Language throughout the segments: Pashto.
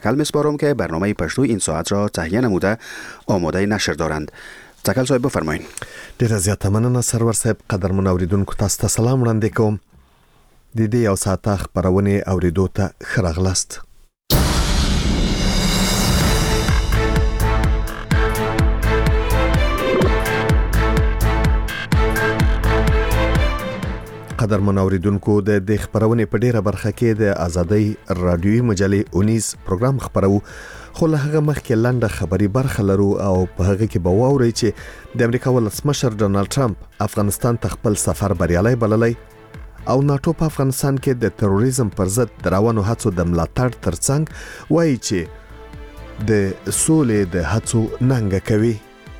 کل می‌سپارم که برنامه پشتو این ساعت را تهیه نموده آماده نشر دارند. تکل صاحب بفرمایید. ډیره زیاته مننه سرور صاحب. قدرمن اوریدونکو تاسو ته سلام وړاندې کوم. د دې یو ساعته خبرونه اوریدو ته ښه راغلاست. قدرمن اوریدونکو د خبرونه په ډیره برخه کې د ازادۍ رادیوي مجلې 19 پروګرام خبرو، خو له هغه مخکې لنډه خبري برخه لرو او په هغه کې به واورئ چې د امریکا ولسمشر ډونالد ټرمپ افغانستان ته خپل سفر بریالي بللی او ناتو په افغانستان کې د تروریزم پر ضد د روانو هڅو د ملاتړ ترڅنګ وایي چې د سولې د هڅو ننګه کوي.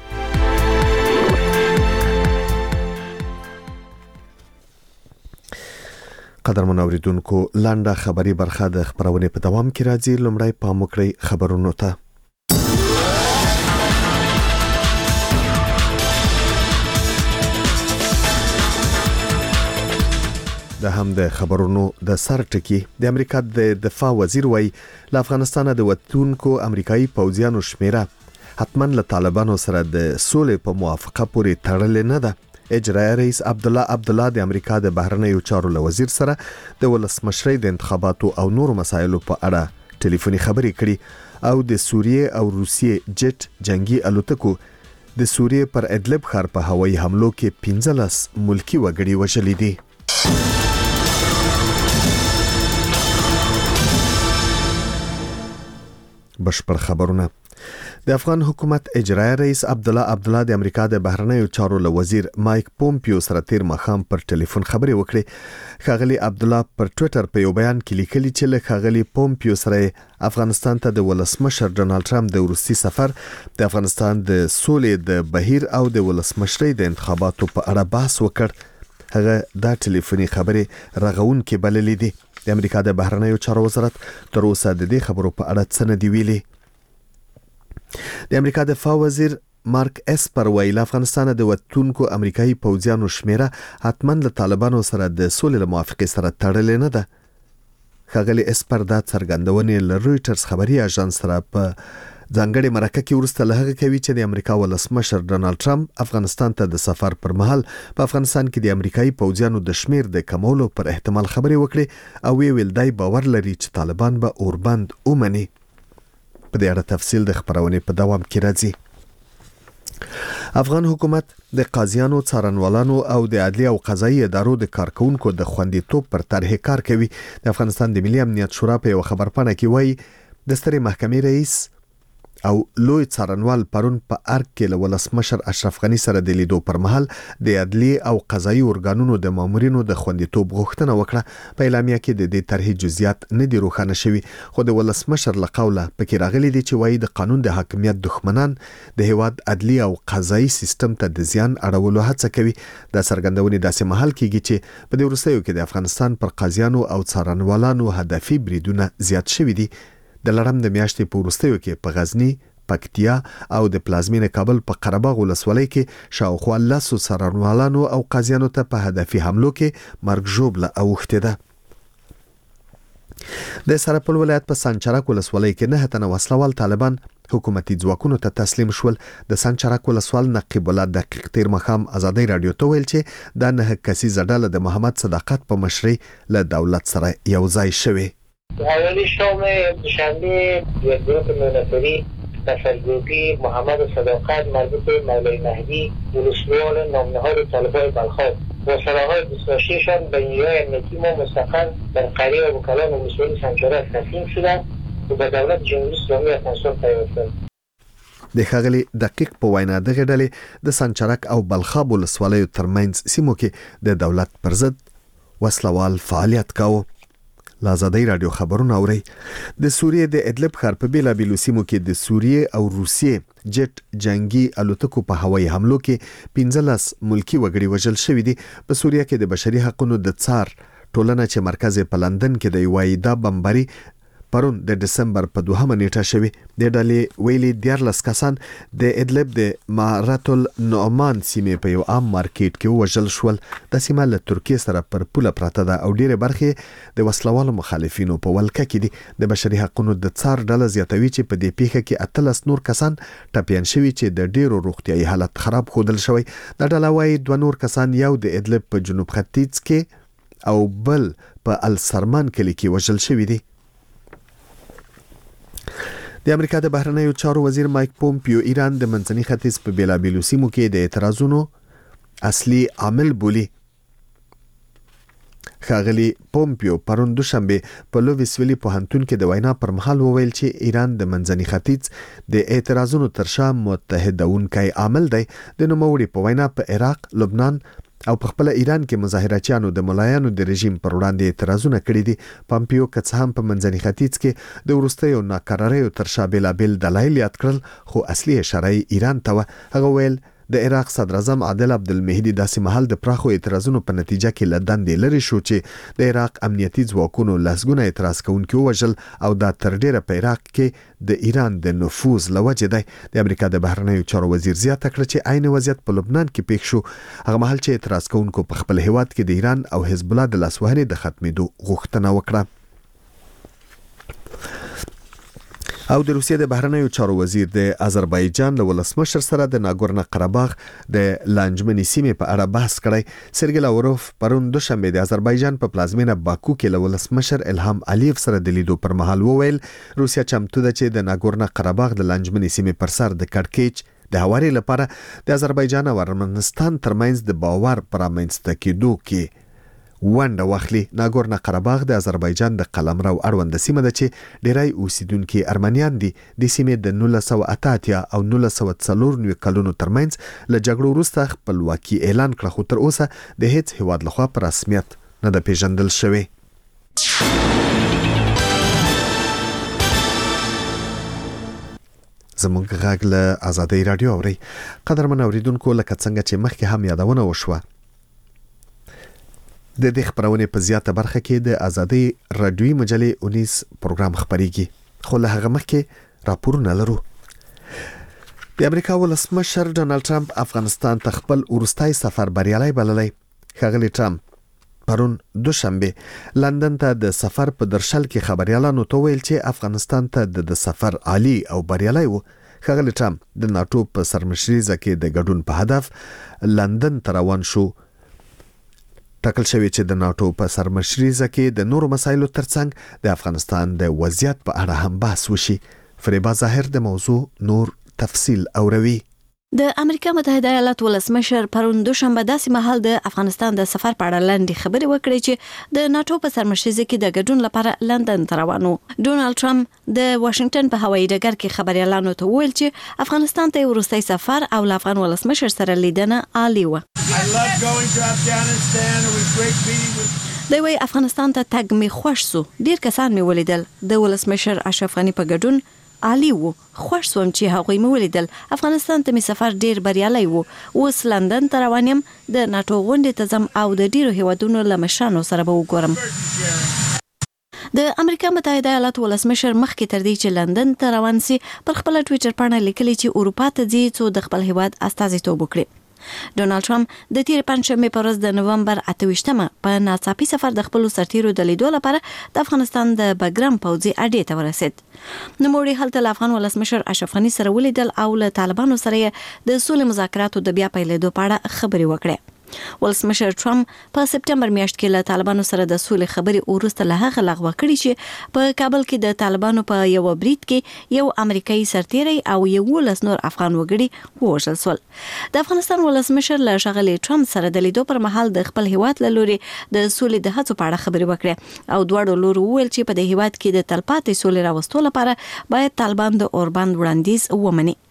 قدرمن اوریدونکو لنډه خبري برخه د خبرونه په دوام کې راځي. لومړی پام وکړئ خبرونو ته. د هم د خبرونو د سر ټکی د امریکا د دفاع وزیر وایي له افغانستان د وتونکو امریکایي پوځیانو شمیره حتما له طالبانو سره د سولې په موافقه پورې تړلې نه ده. اجرایي رئیس عبدالله د امریکا د بهرنیو چارو وزیر سره د ولسمشرۍ د انتخاباتو او نور مسایلو په اړه ټلیفوني خبرې کړي او د سوریې او روسیې جټ جنگي الوتکو د سوریې پر ادلب ښار په هوایي حملو کې 15 ملکی وګړي وژلي دي. بشپړ خبرونه. د افغان حکومت اجرایي رئیس عبدالله د امریکا د بهرنیو چارو وزیر مایک پومپیو سره تیر مخام پر ټلیفون خبرې وکړې. ښاغلي عبدالله پر ټوئیټر په یو بیان کې لیکلي چې له ښاغلي پومپیو سره افغانستان ته د ولسمشر ډونالد ټرمپ د وروستي سفر، د افغانستان د سولې د بهیر او د ولسمشرۍ د انتخاباتو په اړه بحث وکړ. هغه دا ټلیفوني خبرې رغونکې بللې دي. د امریکا د بهرنیو چارو وزارت تر اوسه د دې خبرو په اړه څه نه دی ویلي. د امریکا دفاع وزیر مارک اسپر ویل افغانستان د وتونکو امریکایي پوځیانو شمیره حتما له طالبانو سره د سولې موافقې سره تړلې نه ده. ښاغلي اسپر دا څرګندونې له رويټرز خبري اژانس سره په ځانګړي مرکه کې ورسته له هغه کوي چې د امریکا ولسمشر ډونالد ټرمپ افغانستان ته د سفر پر مهال په افغانستان کې د امریکایي پوځیانو د شمیر د کمولو پر احتمال خبرې وکړي او ویل دای باور لري چې طالبان به اوربند ومني. په دې اړه تفصیل د خبرونه په دوام کې راځي. افغان حکومت د قاضیانو، څارنوالانو او د عدلي او قضایي ادارو د کارکونکو د خوندیتوب پر طرح کار کوي. د افغانستان د ملي امنیت شورا په یو خبرپاڼه کې وایي د سترې محکمې رئیس او لوی څارنوال پرون په ارګ کې له ولسمشر اشرف غنی سره د لیدو پر مهال د عدلي او قضایي ارګانونو د مامورینو د خوندیتوب غوښتنه وکړه. په اعلامیه کې د دې طرحې جزئیات نه دي روښانه شوي، خو د ولسمشر له قوله پکې راغلي دي چې وایي د قانون د حاکمیت دښمنان د هیواد عدلي او قضایي سیستم ته د زیان اړولو هڅه کوي. د څرګندونې داسې مهال کېږي چې په دې وروستیو کې د افغانستان پر قاضیانو او څارنوالانو هدفي بریدونه زیات شوي دي. د لړم د میاشتې په وروستیو کې په غزنی، پکتیا او د پلازمینه کابل په قرهباغ ولسوالۍ کې شاوخوا 10 څارنوالانو او قاضیانو ته په هدفي حملو کې مرګ ژوبله اوښتې ده. د سرپل ولایت په سانچرک ولسوالۍ کې 9 تنه وسلوال طالبان حکومتي ځواکونو ته تسلیم شول. د سانچرک ولسوال نقیب الله دقیق تیر مخام ازادي رادیو ته ویل چې دا 9 کسیزه ډله د محمد صداقت په مشرۍ له دولت سره یو ځای شوه. حوالی شام دوشنبه گروه ملتری تفرگوگی محمد صداقت مربوط به مولای مهدی ولسوال نامنهاد طالبان بلخاب و سلاحهای 26 شان به نیروهای امنیتی ما مستقل در قریه و وکلان ولسوالی سنجرک تسلیم شدند و به دولت جمهوری اسلامی افغانستان پیوستند. د ښاغلي دقیق په وینا دغه ډلې د سنجرک او بلخاب ولسوالیو ترمنځ سیمو کې د دولت پر ضد وسلوال فعالیت کاوه. لازادی رادیو خبرونه اوري. د سوریې د ادلب ښار په بیلابیلو سیمو کې د سوریې او روسیې جټ جنگي الوتکو په هوایي حملو کې 15 ملکی وګړي وژل شوي دي. په سوریه کې د بشري حقوقو د څار ټولنه چې مرکز په لندن کې د وایدا بمباري پرون د دسمبر په 2 نیټه شوی د ډلې ویلي 14 کسان د ادلب د معرة النعمان سیمې په یو عام مارکیټ کې وژل شول. د سیمه له ترکیه سره پر پوله پراته ده او ډیره برخه د وسلوالو مخالفینو په ولکه کې دي. د بشري حقوقو د څار ډله زیاتوي چې په دې پیښه کې 18 نور کسان ټپیان شوي چې د ډیرو روغتیايي حالت خراب خودل شوی. د ډله وايي 2 نور کسان یو د ادلب په جنوب ختیځ کې او بل په السرمان کلی کې وژل شوی دي. د امریکا د بهرنیو چارو وزیر مایک پومپیو ایران د منځني ختیځ په بیلابیلو سیمو کې د اعتراضونو اصلي عامل بولی. ښاغلي پومپیو پرون دوشنبه په لویسویلی پوهنتون کې د وینا پر مهال وویل چې ایران د منځني ختیځ د اعتراضونو ترشا متحدونکی عامل دی. د نوموړي په وینا په عراق، لبنان او په خپل ایران کې مظاهرچیانو د ملایانو د رژیم پر وړاندې اعتراضونه کړي دي. پامپیو که څه هم په منځني ختیځ کې د وروستیو ناکراریو ترشا بیلابیل دلایل یاد کړل، خو اصلي اشاره ایران ته و. هغه ویل د عراق صدر اعظم عادل عبدالمهدي داسې مهال د پراخو اعتراضونو په نتیجه کې له دندې لري شو چې د عراق امنیتي ځواکونو لسګونه اعتراض کوونکي وژل او دا تر ډیره په عراق کې د ایران د نفوذ لوجه دی. د امریکا د بهرنیو چارو وزیر زیاته کړه چې عین وضعیت په لبنان کې پیښ شو، هغه مهال چې اعتراض کوونکو په خپل هیواد کې د ایران او حزب الله د لاسوهنې د ختمېدو غوښتنه وکړه. او د روسیې د بهرنیو چارو وزیر د آذربایجان له ولسمشر سره د ناګورنو قرهباغ د لانجمنې سیمې په اړه بحث کړی. سرګی لاوروف پرون دوشنبه د آذربایجان په پلازمینه باکو کې له ولسمشر الهام الیف سره د لیدو پر مهال وویل روسیا چمتو ده چې د ناګورنو قرهباغ د لانجمنې سیمې پر سر د کړکېچ د هواري لپاره د آذربایجان او ارمنستان ترمنځ د باور پرامنځته کېدو کې ونډه واخلي. ناګورنو قرهباغ د آذربایجان د قلمرو اړوند سیمه ده چې ډیری اوسیدونکي ارمنیان دي. د سیمې د 1988 او 1994 کلونو ترمنځ له جګړو وروسته خپلواکي اعلان کړه، خو تر اوسه د هیڅ هیواد لخوا په رسمیت نه ده پیژندل شوی. زموږ غږ له آزادۍ رادیو اوري. قدرمن اوریدونکو، لکه څنګه چې مخکې هم یادونه وشوه، د دې خبرونه په زیاته برخه کې د آزادۍ رادیوي مجلې 19 پروګرام خبريږي، خو له هغه مخکې راپورونه لرو. د امریکا ولسمشر ډونالد ټرمپ افغانستان ته خپل وروستي سفر بریالي بللی. ښاغلي ټرمپ پرون دوشنبه لندن ته د سفر په درشل کې خبريالانو ته ویل چې افغانستان ته د سفر عالی او بریالي و. ښاغلي ټرمپ د ناتو په سرمشريزه کې د ګډون په هدف لندن ته روان شو. ټاکل شوی چې د ناتو په سرمشريزه کې د نورو مسایلو ترڅنګ د افغانستان د وضعیت په اړه هم بحث وشي. فریبا ظاهر د موضوع نور تفصیل اوروي. د امریکا متحده ایالات ولسمشر پرون دوشنبه داسې مهال د افغانستان د سفر په اړه لاندې خبرې وکړې چې د ناتو په سرمشريزه کې د ګډون لپاره لندن ته روانو. ډونالد ټرمپ د واشنگټن په هوایي ډګر کې خبريالانو ته وویل چې افغانستان ته وروستي سفر او له افغان ولسمشر سره لیدنه عالی و. د وی افغانستان ته تګ می خوښ سو، ډیر کسان می ولیدل. د ولسمشر اشرف غنی په ګډون عالی وو، خوښ سوم چې هغوی می ولیدل. افغانستان ته می سفر ډیر بریالي وو. اوس لندن ته روان یم، د ناتو غونډې ته ځم او د ډیرو هیوادونو له مشرانو سره به وګورم. د امریکا متحده ایالات ولسمشر مخکې تر دې چې لندن ته روان سي پر خپل ټوئیټر باندې لیکلي چې اروپا ته ځي څو د خپل هیواد استازیتوب وکړي. ډونالد ټرمپ د تیر پنځمه په ورځ د نومبر 28مه په ناڅاپي سفر د خپل سرتیرو د لیدو لپاره د افغانستان د بګرام پوځي اډې ته ورسید. نوموړي هلته له افغان ولسمشر اشرف غنی سره ولیدل او له طالبانو سره د سولې مذاکراتو د بیا پیلېدو په اړه خبرې وکړې. ولسمشر ټرمپ په سپټمبر میاشت کې له طالبانو سره د سولې خبرې وروسته له هغه لغوه کړې چې په کابل کې د طالبانو په یو برید کې یو امریکایي سرتیری او 11 نور افغان وګړي ووژل شول. د افغانستان ولسمشر له ښاغلي ټرمپ سره د لیدو پر مهال د خپل هیواد له لوري د سولې د هڅو په اړه خبرې وکړې او دواړو لورو وویل چې په دې هیواد کې د تلپاتې سولې راوستلو لپاره باید طالبان د اوربند وړاندیز ومني.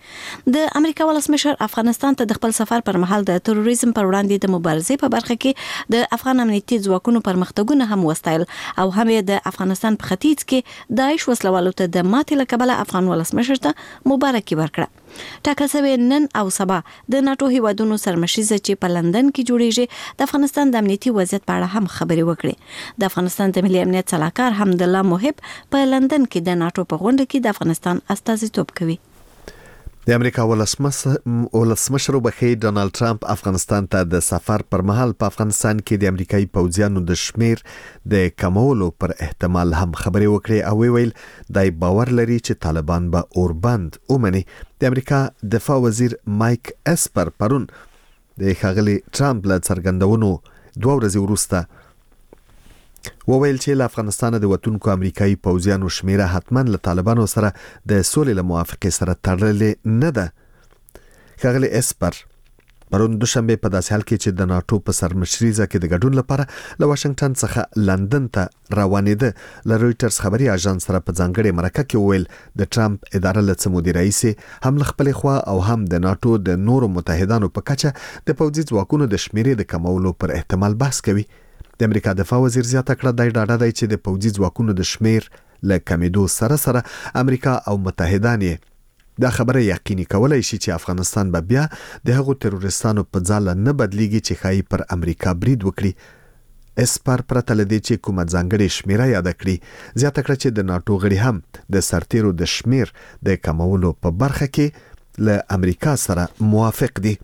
د امریکا ولسمشر افغانستان ته د خپل سفر پر مهال د تروریزم پر وړاندې د مبارزې په برخه کې د افغان امنیتي ځواکونو پرمختګونه هم وستایل او هم د افغانستان په ختیځ کې داعش وسلوالو ته د ماتې له کبله افغان ولسمشر ته مبارکي ورکړه. ټاکل شوی نن او سبا د ناتو هیوادونو سرمشریزه چې په لندن کې جوړیږي د افغانستان د امنیتي وضعیت په اړه هم خبرې وکړي. د افغانستان د ملي امنیت صلاحکار حمدالله محب په لندن کې د ناتو په غونډه کې د افغانستان استازیتوب کوي. د امریکا ولسمشر ډونالد ټرمپ افغانستان ته د سفر پر مهال په افغانستان کې د امریکایي پوځیانو د شمیر د کمولو پر احتمال هم خبرې وکړې او ویل دای باور لري چې طالبان به اوربند ومني. د امریکا دفاع وزیر مایک اسپر پرون د ښاغلي ټرمپ له څرګندونو 2 ورځې وروسته وویل چې له افغانستان د وتونکو امریکایي پوځیانو شمیره حتما له طالبانو سره د سولې له موافقې سره تړلې نه ده. ښاغلي اسپر پرون دوشنبه په داسې حال کې چې د ناتو په سرمشریزه کې د ګډون لپاره له واشنگټن څخه لندن ته روانېده له رويټرز خبري اژانس سره په ځانګړي مرکه کې ویل د ټرمپ اداره له سمودي رئیس هم خپل خوا او هم د ناتو د نورو متحدانو په کچه د پوځي ځواکونو د شمیرې د کمولو پر احتمال بحث کوي. د امریکا دفاع وزیر زیاته کړه د ډاډه دی چې د پوځي ځواکونو د شمیر له کمیدو سره امریکا او متحدان دا خبره یقیني کولای شي چې افغانستان به بیا د هغو تروریستانو په ځاله نه بدلیږي چې خای پر امریکا برید وکړي. اسپر پرته لدی چې کومه ځانګړې شمیره یاد کړي زیاته کړه چې د ناتو غړي هم د سرتیرو د شمیر د کمولو په برخه کې له امریکا سره موافق دي.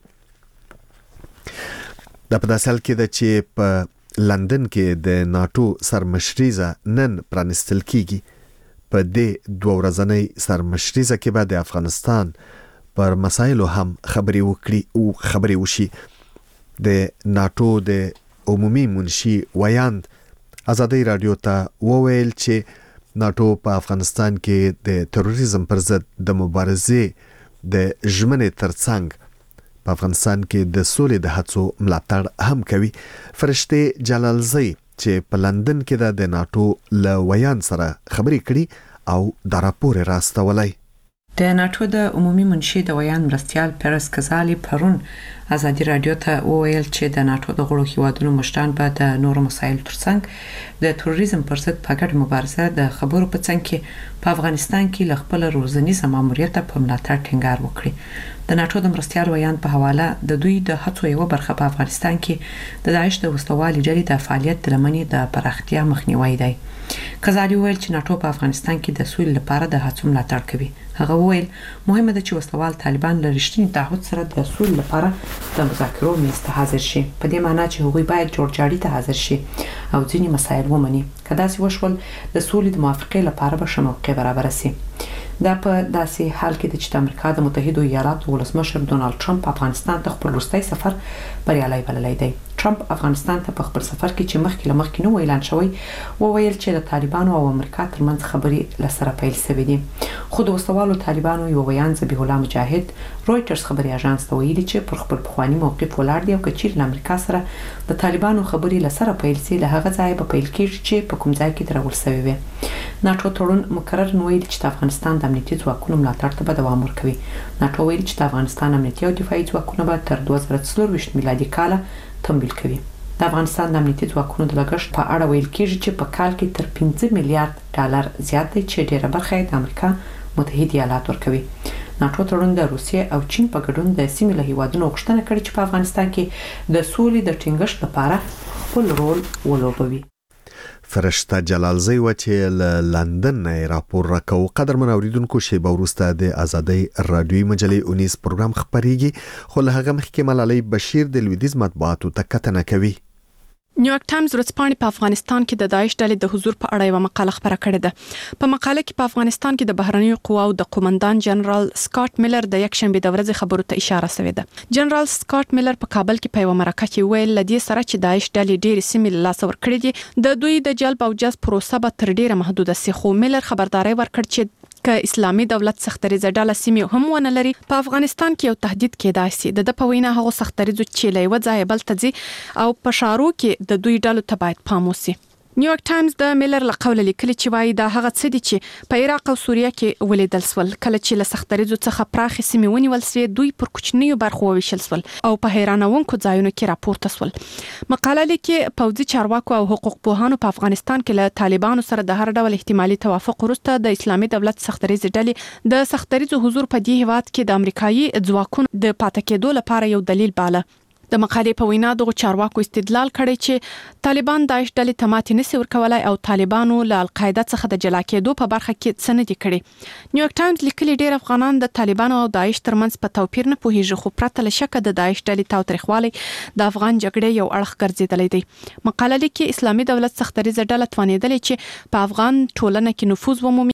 د په داسې حال کې د چې په لندن کې د ناتو سرمشریزه نن پرانستل کیږي. په دې 2 ورځنۍ سرمشریزه کې به د افغانستان پر مسایلو هم خبرې وشي. د ناتو د عمومي منشي ویاند ازادي رادیو ته وویل چې ناتو په افغانستان کې د تروریزم پر ضد د مبارزې د ژمنې ترڅنګ په افغانستان کې د سولې د هڅو ملاتړ هم کوي. فرشته جلالزی چې په لندن کې د ناتو له ویان سره خبرې کړي او دا راپور راستولای. د ناتو د عمومي منشي د ویان مرستیال پرس کزالی پرون ازادي رادیو ته وویل چې د ناتو د غړو هیوادونو مشران به د نورو مسایلو ترڅنګ د تروریزم پر ضد په ګډه مبارزه د خبرو په څنګ کې په افغانستان کې ل خپل روزنیزه ماموریت په ملاتړ ټینګار وکړي. د ناتو د مرستیال ویان په حواله د دوی د هڅو یو برخه په افغانستان کې د داعش د وسلوالي ډلې د فعالیت لمنې د پراختیا مخنیوي دی. کزالی ویل چې ناتو په افغانستان کې د سولې لپاره د هڅو ملاتړ کوي. هغه ویل مهمه ده چې وسلوال طالبان له رښتینی تعهد سره د سولې لپاره د مذاکرو میز ته حاضر شي. په دې معنی چې هغوی باید جوړجاړي ته حاضر شي او ځینې مسایل ومني. کدا چې وشول د سولې د موافقې لپاره به شموقه برابر شي. دا په داسې حال کې چې د امریکا د متحده ایالاتو ولسمشر ډونالد ټرمپ افغانستان ته خپل وروستی سفر بریالي بللی دی. ټرمپ افغانستان ته په خپل سفر کې چې مخکې نو اعلان شوی وویل چې د طالبانو او امریکا ترمنځ خبرې لسره پیل شوې دي. خو د وسوالو طالبانو یو بیان ذبیح الله مجاهد رويټرز خبري اژانس ته ویلي چې پر خپل پخوانی موقف ولاړ دی او کچیر د امریکا سره د طالبانو خبرې لسره پیل شي له هغه ځای په پیل کې چې په کوم ځای کې درول شوی وي. ناتو تړون مقرر نوې چې د افغانستان د امنیتي ځواکونو ملاتړ ته به دوام ورکوي. ناتو ویل چې د افغانستان امنیتي او دفاعي ځواکونه به تر 2024 میلادي کال تمویل کوي. د افغانستان د امنیتي ځواکونو د لګښت په اړه ویل کېږي چې په کال کې تر 15 میلیارډ ډالر زیات دی چې ډیره برخه د امریکا متحده ایالات ورکوي. ناتو تړون د روسیې او چین په ګډون د سیمې له هیوادونو غوښتنه کړې چې په افغانستان کې د سولې د ټینګښت لپاره خپل رول ولوبوي. فرشته جلالزی و چې لندن نه راپور راکو. قدرمن اوریدونکو شیبه وروسته د ازادي رادیوي مجلې 19 پروګرام خبريږي خو له هغه مخکې ملالۍ بشیر د لویدیز مطبوعاتو ته کتنه کوي. نیویارک ټایمز ورځپاڼې په افغانستان کې د داعش ډلې د حضور په اړه یو مقاله خبره کړې ده. په مقاله کې په افغانستان کې د بهرنیو قواو د قومندان جنرال سکاټ میلر د یک شنبه د ورځې خبرو ته اشاره شوې ده. جنرال سکاټ میلر په کابل کې په یو مرکه کې ویل لدی سره چې داعش ډلې ډېر سیمې لاس ور کړې دي د دوی د جلب او جذب پروسه به تر ډیره محدوده سي. خو میلر خبرداري ورکړ چې که اسلامي دولت سختریزه ډله سیمې هم ونه لري په افغانستان کې یو تهدید کېدای شي. د په وینا هغه سختریزو چې له یو ځای بل ته ځي او په شارو کې د دوی ډلو ته باید پام وشي. نیویورک ټایمز د میلر له قوله لیکلي چې وايي دا هغه څه دي چې په عراق او سوریه کې ولیدل سول کله چې له سختریزو څخه پراخ سیمې ونیول سوې دوی پر کوچنیو برخو وویشل سول او په حیرانونکو ځایونو کې راپورته سول. مقاله لیکي پوځي چارواکو او حقوق پوهانو په افغانستان کې له طالبانو سره د هر ډول احتمالي توافق وروسته د اسلامي دولت سختریز ډلې د سختریزو حضور په دې هیواد کې د امریکایي ځواکونو د پاتې کېدو لپاره یو دلیل باله. د مقالې په وینا دغه چارواکو استدلال کړی چې طالبان داعش ډلې ته ماتې نشي ورکولای او طالبانو له القاعده څخه د جلا کېدو په برخه کې څه نه دي کړي. نیویورک ټایمز لیکلي ډېر افغانان د طالبانو او داعش ترمنځ په توپیر نه پوهیږي خو پرته له شکه د داعش ډلې تاوتریخوالی د افغان جګړې یو اړخ ګرځېدلی دی. مقاله لیکي اسلامي دولت سختریزه ډله توانېدلې چې په افغان ټولنه کې نفوذ ومومي